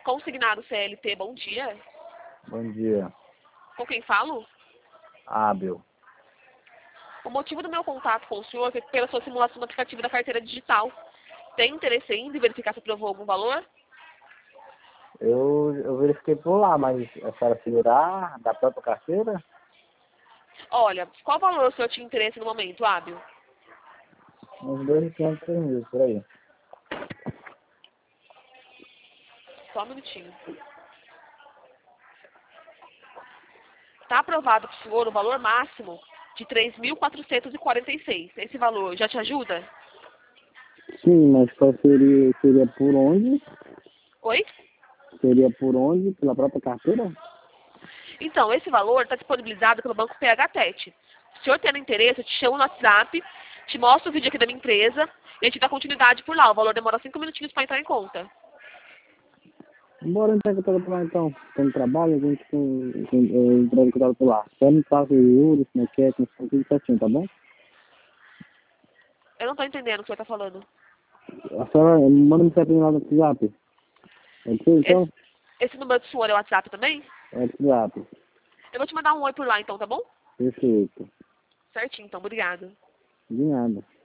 Consignado CLT, bom dia. Bom dia. Com quem falo? Hábil. O motivo do meu contato com o senhor foi pela sua simulação do aplicativo da carteira digital. Tem interesse ainda em verificar se aprovou algum valor? Eu verifiquei por lá, mas a senhora segurar da própria carteira? Olha, qual valor o senhor tinha interesse no momento, Hábil? Uns 2.500 por aí. Só um minutinho. Está aprovado para o senhor o valor máximo de 3.446. Esse valor já te ajuda? Sim, mas qual seria por onde? Oi? Seria por onde? Pela própria carteira? Então, esse valor está disponibilizado pelo Banco PHTET. Se o senhor tendo interesse, eu te chamo no WhatsApp, te mostro o vídeo aqui da minha empresa e a gente dá continuidade por lá. O valor demora 5 minutinhos para entrar em conta. Bora entrar em contato por lá então. Tem trabalho, a gente entra em contato por lá. Só me passa os juros, como é que é, tudo certinho, tá bom? Eu não estou entendendo o que o senhor está falando. A senhora manda mensagem lá no WhatsApp. É isso então? Esse número do senhor é o WhatsApp também? É WhatsApp. Eu vou te mandar um oi por lá então, tá bom? Perfeito. Certinho, então. Obrigada. De nada.